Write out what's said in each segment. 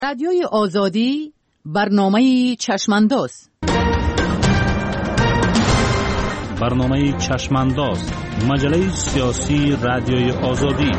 رادیوی آزادی برنامه چشمانداز. برنامه چشمانداز، مجله سیاسی رادیوی آزادی.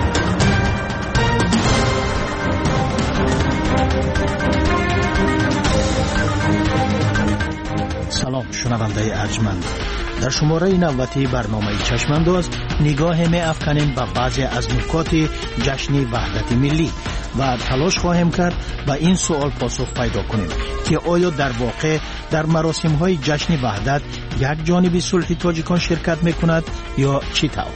سلام شنونده ارجمند. در شماره 90 برنامه چشمانداز نگاه می افکنیم به بعضی از نکات جشن وحدت ملی و تلاش خواهیم کرد به این سوال پاسخ پیدا کنیم که آیا در واقع در مراسم های جشن وحدت یک جانب صلح تاجیکان شرکت می کند یا چی طور؟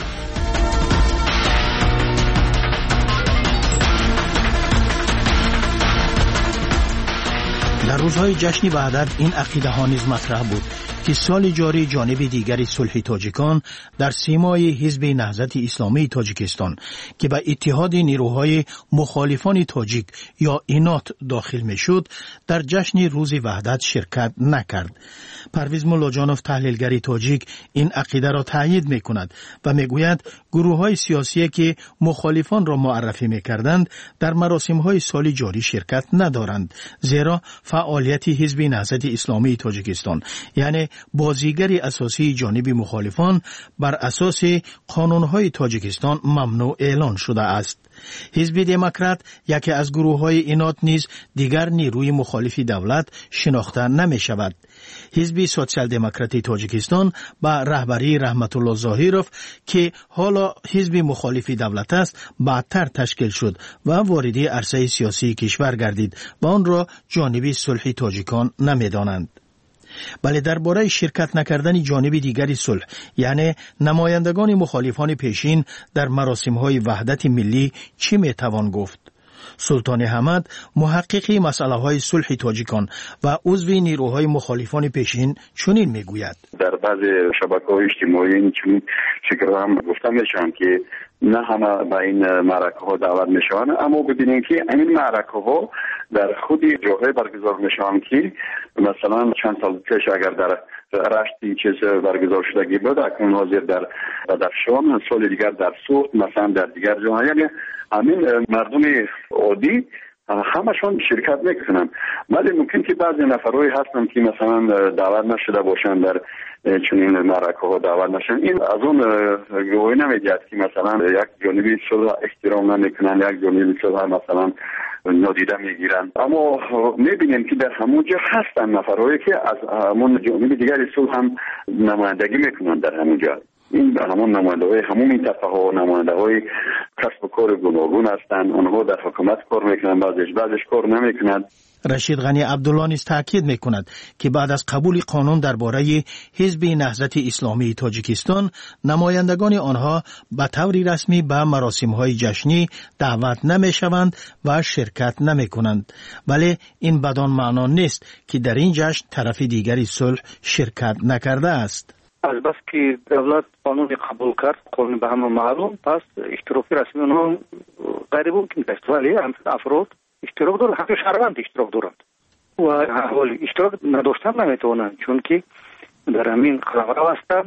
در روزهای جشن وحدت این عقیده ها نیز مطرح بود که سال جاری جانب دیگری صلح تاجیکان در سیمای حزب نهضت اسلامی تاجیکستان که به اتحاد نیروهای مخالفان تاجیک یا اینات داخل می شد در جشن روز وحدت شرکت نکرد. پرویز ملاجانوف تحلیلگر تاجیک این عقیده را تایید می کند و می گوید گروه های سیاسی که مخالفان را معرفی می کردند در مراسم های سال جاری شرکت ندارند، زیرا فعالیت حزب نهضت اسلامی تاجیکستان یعنی بازیگری اساسی جانب مخالفان بر اساس قانون‌های تاجیکستان ممنوع اعلان شده است. حزب دموکرات یکی از گروه‌های اینات نیز دیگر نیروی مخالف دولت شناخته نمی شود. حزب سوسیال دموکراتی تاجیکستان با رهبری رحمت الله ظاهیروف که حالا حزب مخالف دولت است بعدتر تشکیل شد و وارد عرصه سیاسی کشور گردید و آن را جانب صلح تاجیکان نمی‌دانند. بله، درباره شرکت نکردن جانب دیگری صلح یعنی نمایندگان مخالفان پیشین در مراسم‌های وحدت ملی چی میتوان گفت؟ سلطان حمد محقق مسئله‌های صلح تاجیکان و عضو نیروهای مخالفان پیشین چنین میگوید: در بعضی شبکه‌های اجتماعی این چنین فکر هم گفته میشن که نه همه به این معرکه ها دعوت میشن، اما ببینیم که این معرکه ها در خود جاهای برگزار میشن که مثلا چند سال پیش اگر در رشت این چیز برگزار شدگی بود، اکنون حاضر در بدخشان، سال دیگر در سوخت، مثلا در دیگر جاها، یعنی همین مردم عادی همشون شرکت میکنن. ولی ممکن که بعضی نفرایی هستن که مثلا دعوت نشده باشن در چنین معرکه ها دعوت نشن. این از اون گواهی نمیدهد که مثلا یک جانبی صلح احترام نمیکنن، یک جانبی صلح مثلا نادیده میگیرن. اما میبینیم که در همونجا هستن نفرایی که از همون جانب دیگری صلح هم نمایندگی میکنن در همونجا. این همون نماینده‌های همون منطقه ها، نماینده‌های کسب و کار گوناگون هستند. آنها در حکومت کار میکنن، بعضش کار نمیکنن. رشید غنی عبدالله نیز تاکید میکند که بعد از قبول قانون درباره حزب نهضت اسلامی تاجیکستان، نمایندگان آنها به طور رسمی به مراسم‌های جشنی دعوت نمیشوند و شرکت نمیکنند. ولی این بدان معنا نیست که در این جشن طرف دیگری صلح شرکت نکرده است. از بس که دولت قانون قبول کرد، قانون به همه معلوم، پس اشتراک رسمی اونها غیر ممکن است. ولی افراد اشتراک دارند، حتی شهروند اشتراک دارند و حالی اشتراک نداشتن نمیتوانند، چون که در همین قلمرو هستند،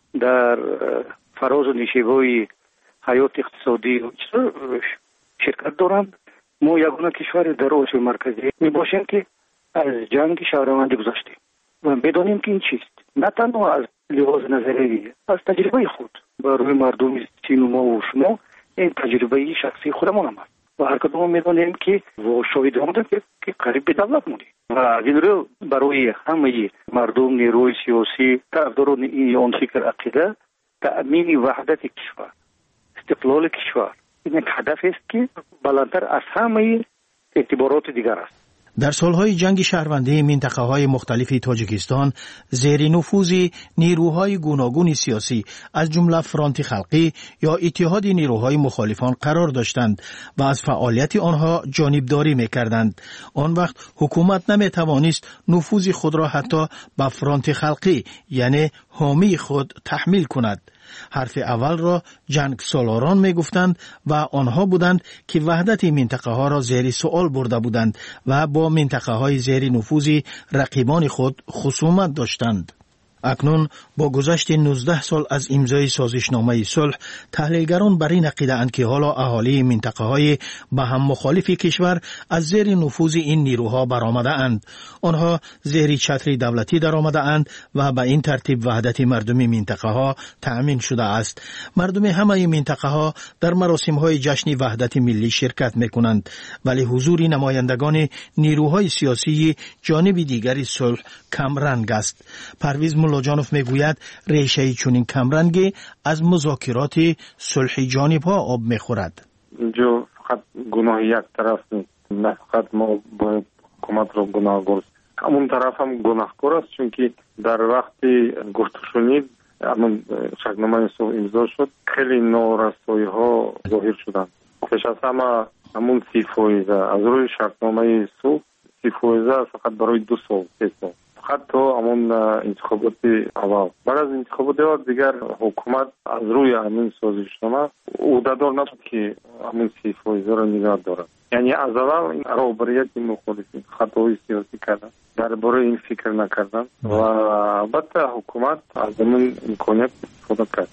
در فراز و نشیب‌های حیات اقتصادی شرکت دارند. ما یگانه کشور در آسیا مرکزی میباشیم که از جنگ شهروندی گذشتیم و بدانیم که این چیست. نه تنها از لحاظ نظری، از تجربه خود برای مردم چین و ما و شما این تجربه شخصی خودمان هم است و هر کدام میدانیم که شاهد بودیم که قریب به دولت بودیم و از این رو برای همه مردم نیروی سیاسی طرفداران این فکر عقیده تأمین وحدت کشور، استقلال کشور، این یک هدف است که بلندتر از همه اعتبارات دیگر است. در سالهای جنگ شهروندی منطقه‌های مختلف تاجیکستان زیر نفوذ نیروهای گوناگون سیاسی از جمله فرانت خلقی یا اتحاد نیروهای مخالفان قرار داشتند و از فعالیت آنها جانبداری می‌کردند. آن وقت حکومت نمی‌توانست نفوذ خود را حتی به فرانت خلقی یعنی حامی خود تحمیل کند. حرف اول را جنگ سالاران می گفتند و آنها بودند که وحدت منطقه ها را زیر سوال برده بودند و با منطقه های زیر نفوذ رقیبان خود خصومت داشتند. اکنون با گذشت 19 سال از امضای سازشنامه صلح، تحلیلگران بر این عقیده اند که حالا اهالی منطقه‌های به هم مخالف کشور از زیر نفوذ این نیروها برآمده اند. آنها زیر چتر دولتی درآمده اند و به این ترتیب وحدت مردمی منطقه‌ها تأمین شده است. مردم همه منطقه‌ها در مراسم‌های جشن وحدت ملی شرکت می‌کنند، ولی حضور نمایندگان نیروهای سیاسی جانب دیگری صلح کمرنگ است. پرویز ملاجانوف میگوید ریشه چنین کمرنگی از مذاکرات صلحی جانب‌ها آب می‌خورد. اینجا فقط گناه یک طرف نیست، نه فقط ما باید حکومت را گناهگار، همون طرف هم گناهکار است، چون که در وقتی گفته شنید همون شکنامه صلح امضا شد، خیلی نارسایی‌ها ظاهر شدند. پیش از همه همون 30% از روی شکنامه صلح 30% فقط برای 2 سال 3 سال، فقط تا همون انتخابات اول. بعد از انتخابات اول دیگر حکومت از روی همین سازشنامه عهدهدار نبود که همون 30% را نگاه دارد. یعنی از اول این رهبریت مخالفین خطای سیاسی کردن، درباره این فکر نکردن و البته حکومت از همون امکانیت استفاده کرد.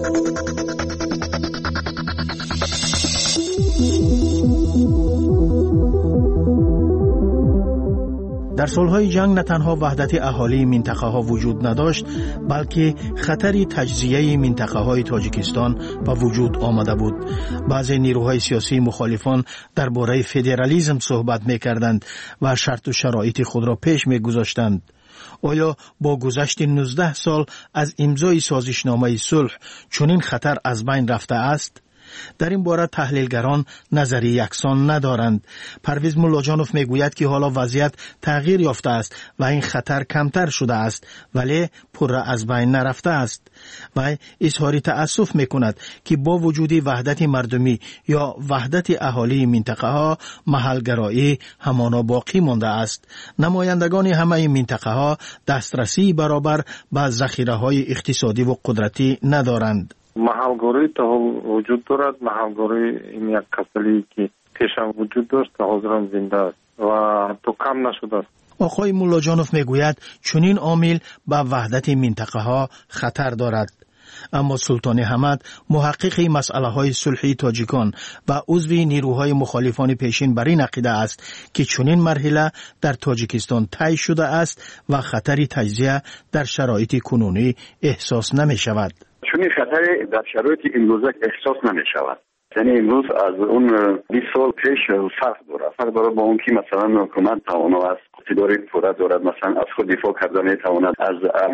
در سالهای جنگ نه تنها وحدت اهالی منطقه ها وجود نداشت، بلکه خطری تجزیه منطقه های تاجیکستان به وجود آمده بود. بعضی نیروهای سیاسی مخالفان درباره فدرالیسم صحبت می‌کردند و شرط و شرایط خود را پیش می‌گذاشتند. آیا با گذشت 19 سال از امضای سازشنامه صلح چنین خطر از بین رفته است؟ در این باره تحلیلگران نظری یکسان ندارند. پرویز ملاجانوف میگوید که حالا وضعیت تغییر یافته است و این خطر کمتر شده است، ولی پر از بین نرفته است. و اظهار تأسف میکند که با وجود وحدت مردمی یا وحدت اهالی منطقه ها، محلگرایی همانا باقی مانده است. نمایندگان همه منطقه ها دسترسی برابر به ذخیره های اقتصادی و قدرتی ندارند. محلگاری تا وجود دارد. محلگاری این یک کسلی که پیشم وجود داشت تا حاضرم زنده است و تو کم نشده است. آقای ملاجانوف میگوید چنین عامل به وحدت منطقه ها خطر دارد. اما سلطان حمد، محقق مسئله های صلحی تاجیکان و عضو نیروهای مخالفان پیشین، بر این عقیده است که چنین مرحله در تاجیکستان طی شده است و خطر تجزیه در شرایط کنونی احساس نمی شود. چون خطر در شرایط امروزه احساس نمی شود. یعنی امروز از اون 20 سال پیش فرق داره با اون که مثلا حکومت توانا است، اقتدار پوره دارد، مثلا از خود دفاع کرده می تواند، از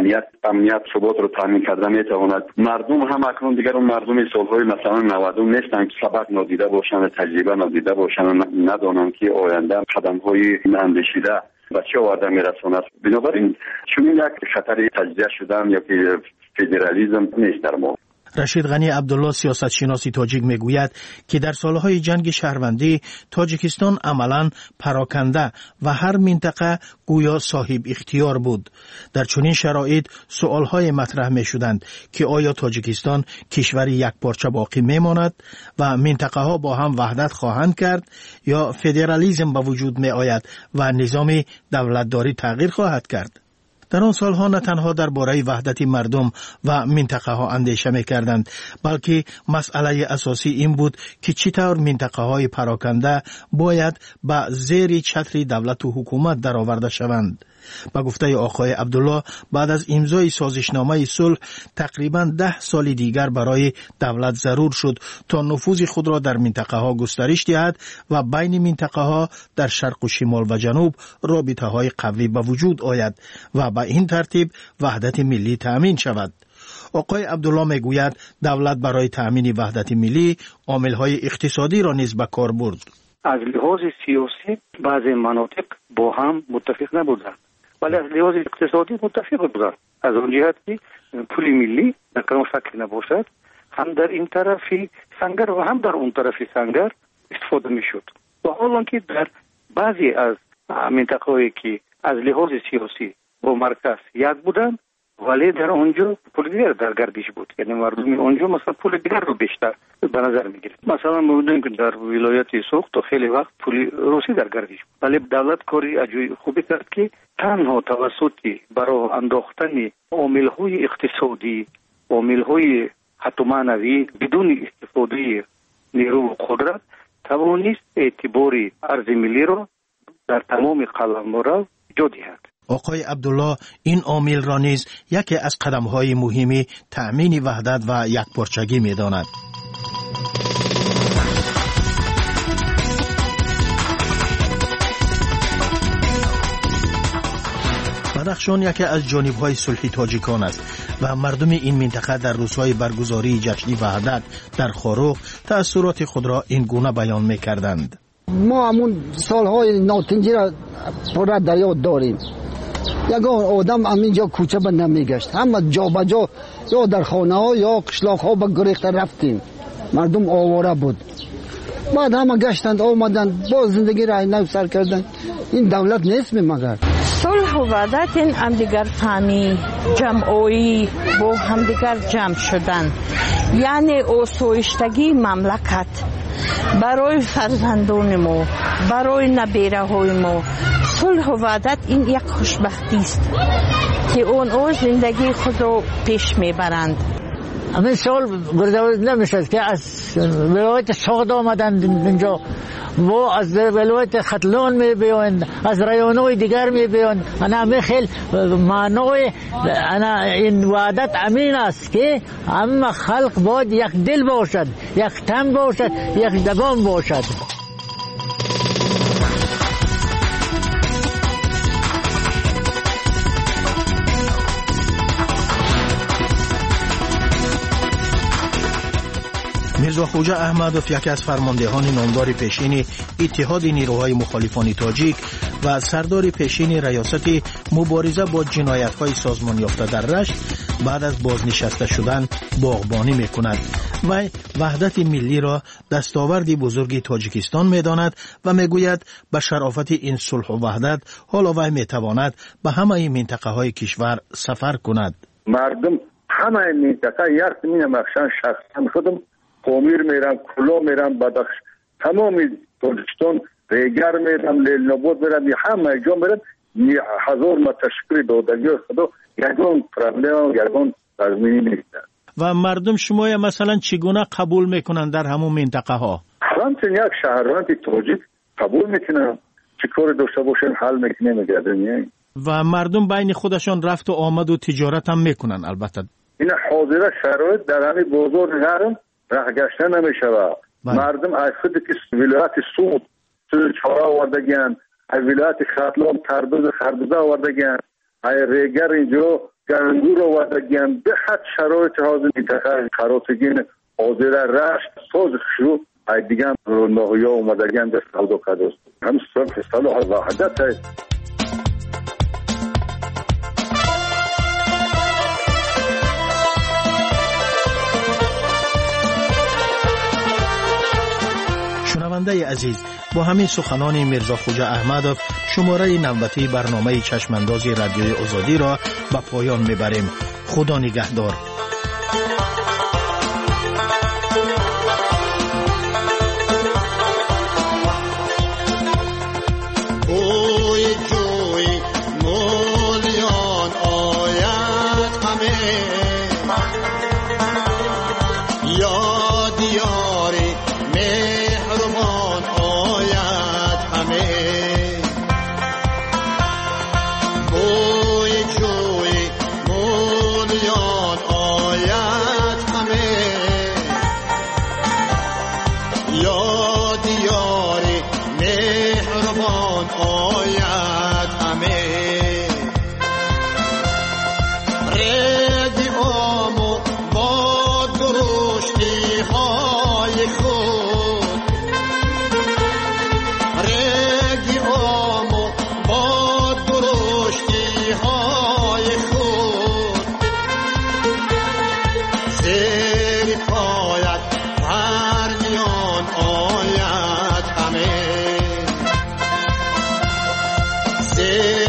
امنیت ثبات رو تامین کرده می تواند. مردم هم اکنون دیگر اون مردم سالهای مثلا 90 نیستن که سبق نادیده باشند، تجربه نادیده باشند، ندانند که آینده قدم‌های اندیشیده و چه آورده میرساند. بنابراین چون یک خطر تجزیه شدن یا که فدرالیسم نیست در ما. رشید غنی عبدالله، سیاستشناس تاجیک، میگوید که در سالهای جنگ شهروندی تاجیکستان عملاً پراکنده و هر منطقه گویا صاحب اختیار بود. در چنین شرایط سوالهای مطرح می شدند که آیا تاجیکستان کشور یک پارچه باقی می ماند و منطقه ها با هم وحدت خواهند کرد یا فدرالیسم به وجود می آید و نظام دولتداری تغییر خواهد کرد؟ در آن سالها نه تنها درباره وحدت مردم و منطقه ها اندیشه می‌کردند، بلکه مسئله اساسی این بود که چطور منطقه های پراکنده باید به زیر چتر دولت و حکومت درآورده شوند. با گفته آقای عبدالله، بعد از امضای سازشنامه صلح تقریباً 10 سال دیگر برای دولت ضرور شد تا نفوذ خود را در منطقه ها گسترش دهد و بین منطقه ها در شرق و شمال و جنوب رابطه های قوی به وجود آید و به این ترتیب وحدت ملی تأمین شود. آقای عبدالله میگوید دولت برای تأمین وحدت ملی عامل‌های اقتصادی را نیز به کار برد. از لحاظ سیاسی بعضی مناطق با هم متفق نبودند، ولی از لحاظ اقتصادی متفق بودند. از اون جهت که پول ملی در کدام شکل نباشد، هم در این طرفی سنگر و هم در اون طرفی سنگر استفاده میشد. و حالا که در بعضی از مناطق‌هایی که از لحاظ سیاسی با مرکز یک بودند، ولی در اونجا پول دیگر در گردش بود، یعنی مردم اونجا مثلا پول دیگر رو بیشتر به نظر میگیرد. مثلا ما می‌بینیم که در ولایت سوخت خیلی وقت پول روسی در گردش بود، ولی دولت کاری عجیب خوبی کرد که تنها توسط برای انداختن عامل‌های اقتصادی، عامل‌های حتی معنوی بدون استفاده نیرو و قدرت توانست اعتبار ارز ملی را در تمام قلمرو ایجاد دهد. آقای عبدالله این عامل را نیز یکی از قدم‌های مهمی تأمین وحدت و یکپارچگی می‌داند. بدخشان یکی از جانب‌های صلح تاجیکان است و مردم این منطقه در روزهای برگزاری جشن وحدت در خاروق تأثیرات خود را این گونه بیان می‌کردند. ما همون سالهای ناتنجی را پر در یاد داریم. یگان آدم همینجا کوچه به نمیگشت، همه جا به جا یا در خانه ها یا قشلاق ها به گریخته رفتیم، مردم آواره بود. بعد همه گشتند آمدند باز زندگی را نو سر کردند. این دولت نیست مگر صلح و وحدت این همدیگر فهمی جمعی با همدیگر جمع شدن، یعنی آسایشتگی مملکت برای فرزندان ما، برای نبیره های ما. صلح و وحدت این یک خوشبختی است که اونها زندگی خود را پیش میبرند. همین سال گردآوری نمیشد که از ولایت سوخت آمدند اینجا و از ولایت ختلون میبیند، از رایونهای دیگر میبیند. انا خیلی معنای این وحدت امین است که همه خلق باید یک دل باشد، یک تن باشد، یک زبان باشد. میرزا خوجا احمدوف یکی از فرماندهان نامدار پیشین اتحاد نیروهای مخالفان تاجیک و سردار پیشین ریاست مبارزه با جنایت‌های سازمان یافته در رشت بعد از بازنشسته شدن باغبانی می‌کند و وحدت ملی را دستاوردی بزرگی تاجیکستان می‌داند و می‌گوید به شرافت این صلح و وحدت حالا وی می‌تواند به همه منطقه‌های کشور سفر کند. مردم همه منطقه یک زمین مخشن شخصا خودم قومیر میرم، کلا میرم، بدخش تمام تاجیکستان ریگر میرم، لیل نبود میرم، همه جا میرم. 1000 ما تشکر دادگی خدا یکان پرابلم یکان تضمینی نیست. و مردم شما مثلا چگونه قبول میکنن در همون منطقه ها؟ همچنین یک شهروند تاجیک قبول میکنن، چه کار داشته باشن حل میکنه میگردن. و مردم بین خودشان رفت و آمد و تجارت هم میکنن. البته این حاضره شرایط در همین بازار نرم راه گشتن نمیشود. مردم از خود که ولایت سود چهار آوردگیان، از ولایت ختلان تربوز خربوزه آوردگیان، از ریگر اینجا گندور آوردگیان. به خط شرایط حاضر منطقه خراسگین حاضر رشت ساز شو از دیگه نهویا آمدگیان در سودا کردست. هم صلح و وحدت است. شنونده عزیز، با همین سخنان میرزا خوجا احمدوف شماره 90 برنامه چشمانداز رادیوی آزادی را به پایان میبریم. خدا نگهدار. Yeah.